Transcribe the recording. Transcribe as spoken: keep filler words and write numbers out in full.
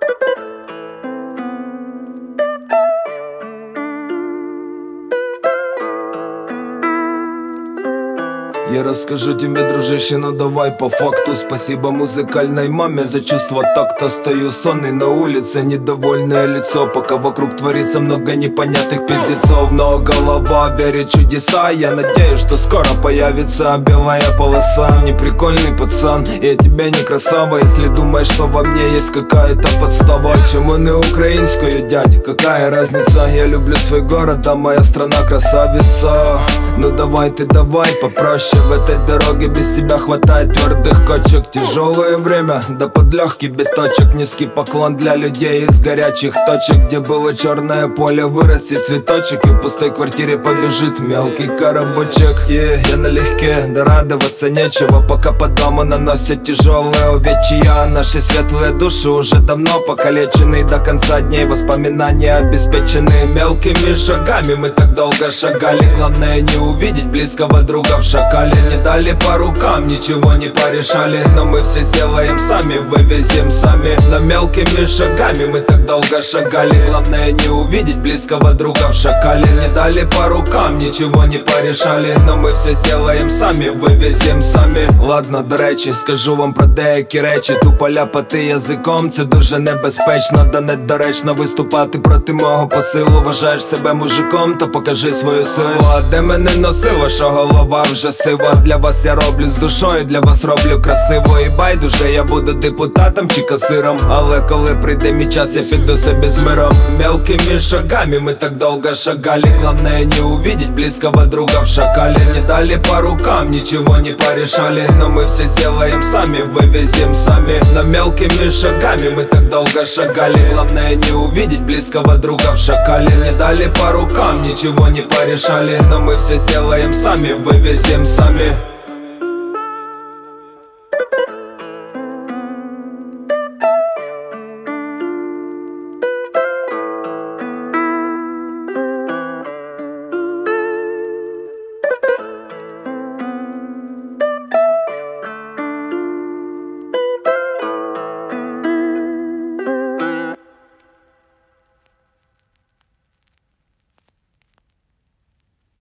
Я расскажу тебе, дружище, но давай по факту. Спасибо музыкальной маме за чувство такта. Стою сонный на улице, недовольное лицо, пока вокруг творится много непонятных пиздецов. Но голова верит в чудеса. Я надеюсь, что скоро появится белая полоса. Не прикольный пацан, я тебе не красава. Если думаешь, что во мне есть какая-то подстава. Чему не украинскую, дядь, какая разница? Я люблю свой город, а моя страна красавица. Ну давай ты давай попроще. В этой дороге без тебя хватает твердых кочек. Тяжелое время, да под легкий биточек. Низкий поклон для людей из горячих точек. Где было черное поле, вырастет цветочек. И в пустой квартире побежит мелкий коробочек. yeah, Я налегке, да радоваться нечего, пока по дому наносят тяжелые увечья. Наши светлые души уже давно покалечены. До конца дней воспоминания обеспечены. Мелкими шагами мы так долго шагали. Главное не увидеть близкого друга в шакале. Не дали по рукам, ничего не порешали. Но мы все сделаем сами, вывезем сами. Но мелкими шагами мы так долго шагали. Главное не увидеть близкого друга в шакале. Не дали по рукам, ничего не порешали. Но мы все сделаем сами, вивезем сами. Ладно, до речі, скажу вам про деякі речі. Тупо ляпати язиком, це дуже небезпечно. Да недоречно виступати проти мого посилу. Вважаєш себе мужиком, то покажи свою силу. А де мене носило, що голова вже сива? Для вас я роблю з душою, для вас роблю красиво. І байдуже, я буду депутатом чи касиром. Але коли прийде мій час, я піду собі з миром. Мелкими шагами мы так долго шагали. Главное не увидеть близкого друга в шакале. Не дали по рукам, ничего не порешали. Но мы все сделаем сами, вывезем сами. Но мелкими шагами мы так долго шагали. Главное не увидеть близкого друга в шакале. Не дали по рукам, ничего не порешали. Но мы все сделаем сами, вывезем сами.